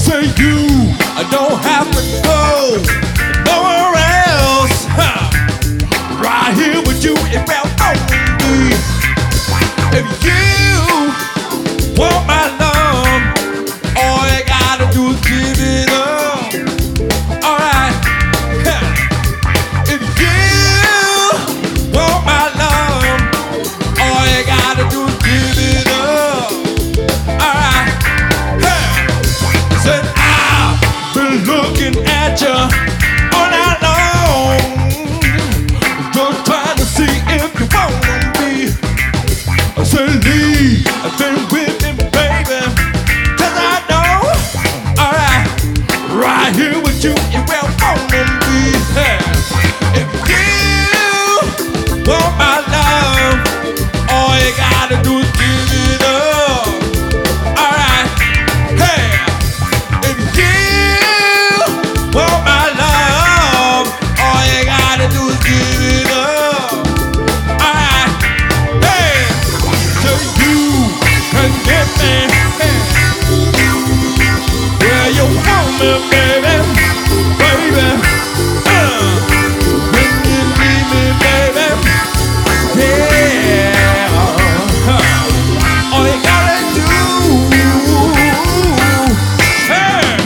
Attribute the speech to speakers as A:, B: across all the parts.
A: Say you don't have to go nowhere else. Right here with you, it felt only. If you want my love, all you gotta do is give it up. Alright. If you want my love, all you gotta do is give it up. Alright. Said I've been looking at you all night long, just trying to see if you wanna be. I said Lee, I've been with me, baby, 'cause I know, alright, right here with you, you will only be. If you want my love, all you gotta do is give it up. Alright, hey, if you want my love, all you gotta do is give it up. Alright, hey, so you can get me. Hey. Yeah, you want me, baby, baby. When you leave me, baby, yeah. All you gotta do, hey.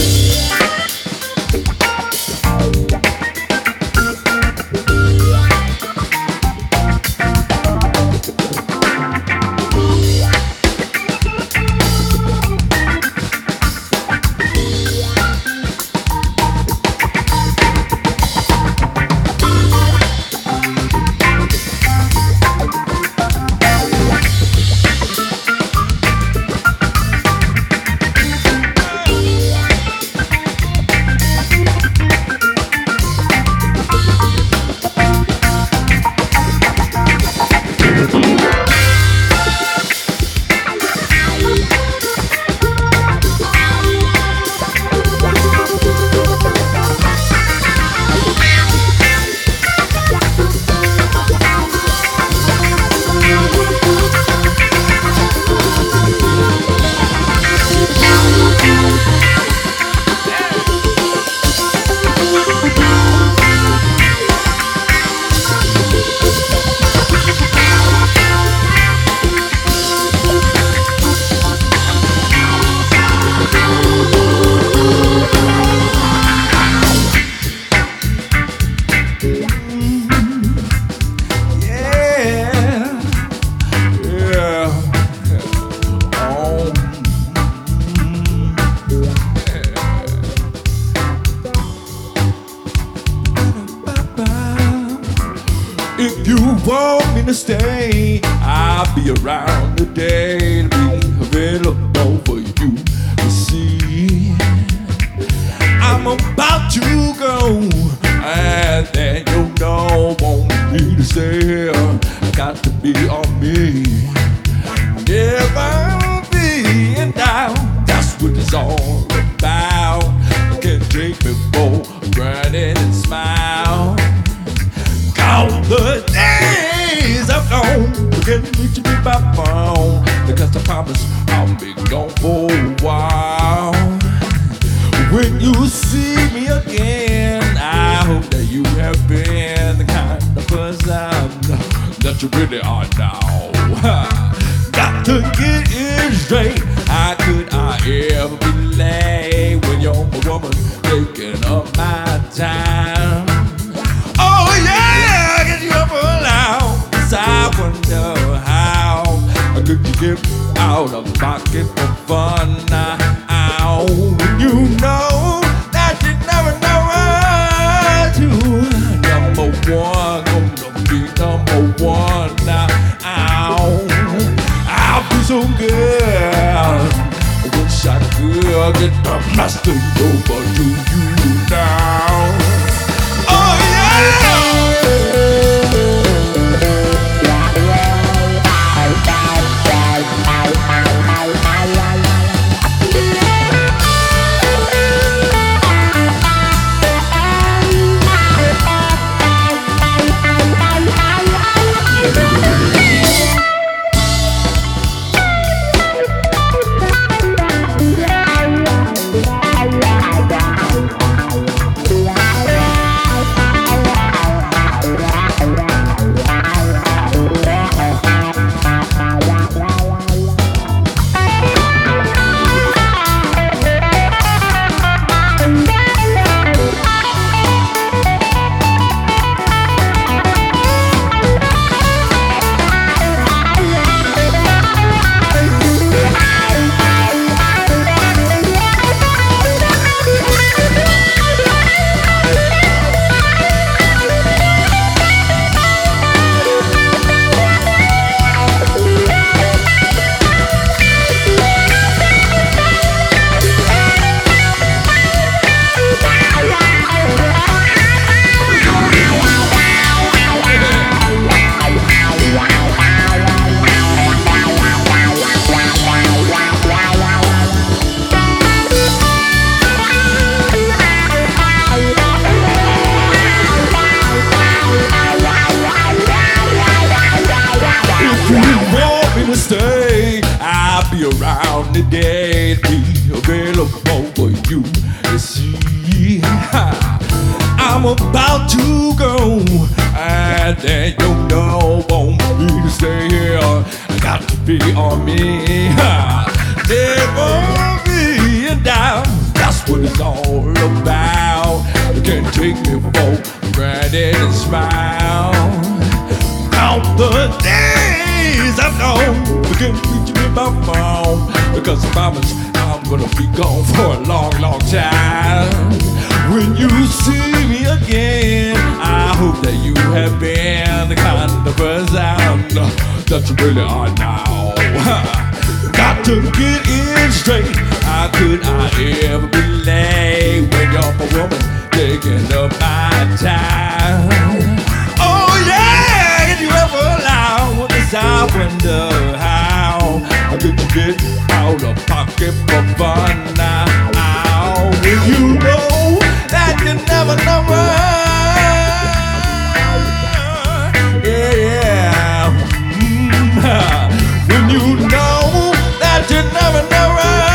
A: If you want me to stay, I'll be around today to be available for you to see. I'm about to go, and then you know, want me to stay. I got to be on me. Never be in doubt, that's what it's all about. You can't take me for granted and smile. Count the days I've gone, you can reach me by phone, because I promise I'll be gone for a while. When you see me again, I hope that you have been the kind of person that you really are now. Got to get it straight. How could I ever be late when you're a woman taking up my time? Oh yeah, get you up loud. Yes, I wonder how could you get out of pocket for fun now? You know that you never know what to. Number one, gonna be number one now. I'll be so good. I wish I could get the master over to you now. Oh yeah. to stay. I'll be around today to be available for you to see. I'm about to go, and then you know won't me to stay here. I got to be on me. Never be down. That's what it's all about. You can't take me for granted and smile. Count the days I've known. You can't reach me by phone, because I promise I'm gonna be gone for a long, long time. When you see me again, I hope that you have been the kind of person that you really are now. Got to get in straight. How could I ever be late when you're a woman taking up my time? Oh yeah, can you ever allow this? I wonder how could you get out of pocket for fun now? When you know that you never know. Yeah. When you know that you never know.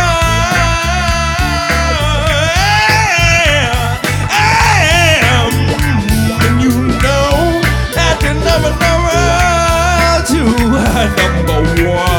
A: When you know that you never know. To number one.